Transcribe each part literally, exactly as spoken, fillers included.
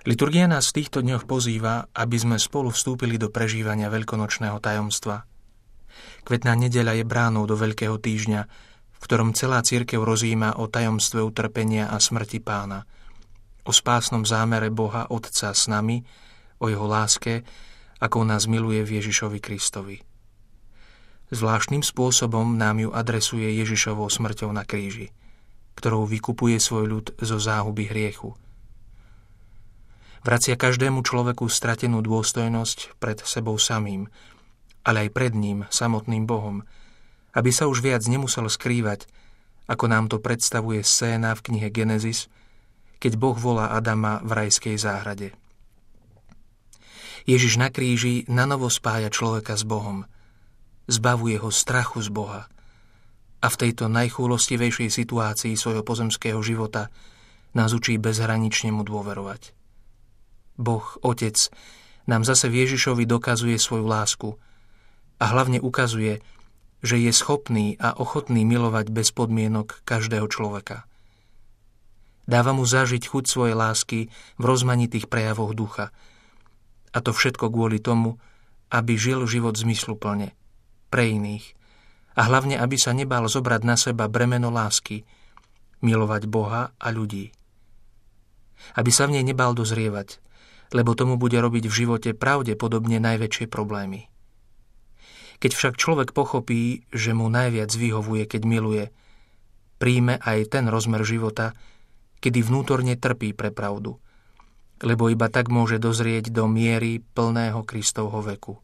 Liturgia nás v týchto dňoch pozýva, aby sme spolu vstúpili do prežívania veľkonočného tajomstva. Kvetná nedeľa je bránou do Veľkého týždňa, v ktorom celá cirkev rozjíma o tajomstve utrpenia a smrti Pána, o spásnom zámere Boha Otca s nami, o jeho láske, ako nás miluje v Ježišovi Kristovi. Zvláštnym spôsobom nám ju adresuje Ježišovou smrťou na kríži, ktorou vykupuje svoj ľud zo záhuby hriechu. Vracia každému človeku stratenú dôstojnosť pred sebou samým, ale aj pred ním, samotným Bohom, aby sa už viac nemusel skrývať, ako nám to predstavuje scéna v knihe Genesis, keď Boh volá Adama v rajskej záhrade. Ježiš na kríži nanovo spája človeka s Bohom, zbavuje ho strachu z Boha a v tejto najchúlostivejšej situácii svojho pozemského života nás učí bezhranične mu dôverovať. Boh, Otec, nám zase v Ježišovi dokazuje svoju lásku a hlavne ukazuje, že je schopný a ochotný milovať bez podmienok každého človeka. Dáva mu zažiť chuť svojej lásky v rozmanitých prejavoch ducha. A to všetko kvôli tomu, aby žil život zmysluplne, pre iných. A hlavne, aby sa nebál zobrať na seba bremeno lásky, milovať Boha a ľudí. Aby sa v nej nebál dozrievať, lebo tomu bude robiť v živote pravdepodobne najväčšie problémy. Keď však človek pochopí, že mu najviac vyhovuje, keď miluje, príjme aj ten rozmer života, kedy vnútorne trpí pre pravdu, lebo iba tak môže dozrieť do miery plného Kristovho veku.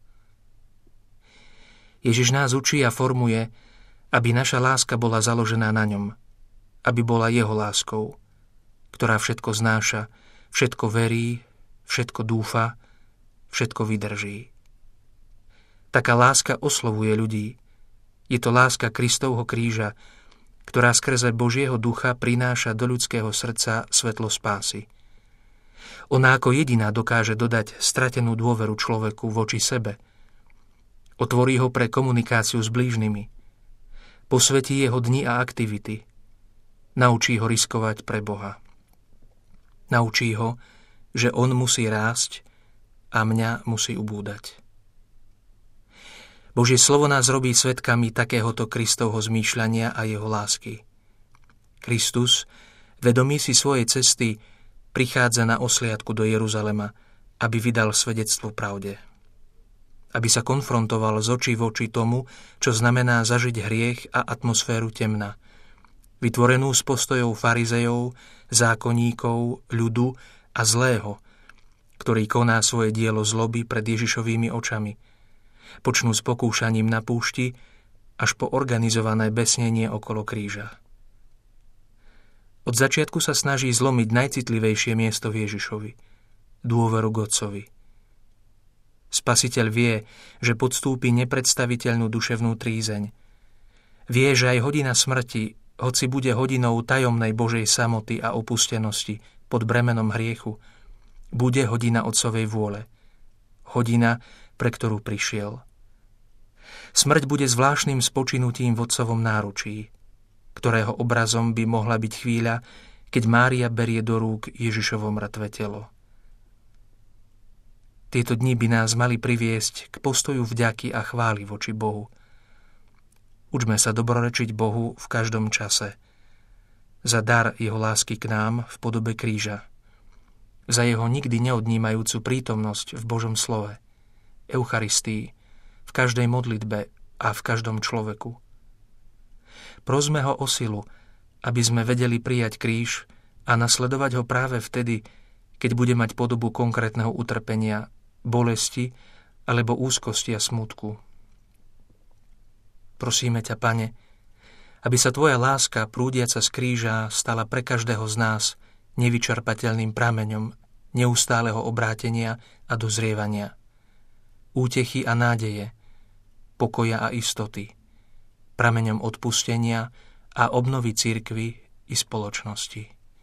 Ježiš nás učí a formuje, aby naša láska bola založená na ňom, aby bola jeho láskou, ktorá všetko znáša, všetko verí, všetko dúfa, všetko vydrží. Taká láska oslovuje ľudí. Je to láska Kristovho kríža, ktorá skrze Božieho ducha prináša do ľudského srdca svetlo spásy. Ona ako jediná dokáže dodať stratenú dôveru človeku voči sebe. Otvorí ho pre komunikáciu s blížnymi. Posvetí jeho dni a aktivity. Naučí ho riskovať pre Boha. Naučí ho, že on musí rásť a mňa musí ubúdať. Božie slovo nás robí svedkami takéhoto Kristovho zmýšľania a jeho lásky. Kristus, vedomý si svojej cesty, prichádza na osliadku do Jeruzalema, aby vydal svedectvo pravde. Aby sa konfrontoval z očí v oči tomu, čo znamená zažiť hriech a atmosféru temna, vytvorenú z postojov farizejov, zákonníkov, ľudu a zlého, ktorý koná svoje dielo zloby pred Ježišovými očami, počnú s pokúšaním na púšti až po organizované besnenie okolo kríža. Od začiatku sa snaží zlomiť najcitlivejšie miesto v Ježišovi, dôveru k Otcovi. Spasiteľ vie, že podstúpi nepredstaviteľnú duševnú trízeň. Vie, že aj hodina smrti, hoci bude hodinou tajomnej Božej samoty a opustenosti pod bremenom hriechu, bude hodina Otcovej vôle. Hodina, pre ktorú prišiel. Smrť bude zvláštnym spočinutím v Otcovom náručí, ktorého obrazom by mohla byť chvíľa, keď Mária berie do rúk Ježišovo mŕtve telo. Tieto dni by nás mali priviesť k postoju vďaky a chvály voči Bohu. Učme sa dobrorečiť Bohu v každom čase. Za dar jeho lásky k nám v podobe kríža. Za jeho nikdy neodnímajúcu prítomnosť v Božom slove, Eucharistii, v každej modlitbe a v každom človeku. Prosme ho o silu, aby sme vedeli prijať kríž a nasledovať ho práve vtedy, keď bude mať podobu konkrétneho utrpenia, bolesti alebo úzkosti a smútku. Prosíme ťa, Pane, aby sa tvoja láska prúdiaca z kríža stala pre každého z nás nevyčerpateľným prameňom neustáleho obrátenia a dozrievania, útechy a nádeje, pokoja a istoty, prameňom odpustenia a obnovy cirkvi i spoločnosti.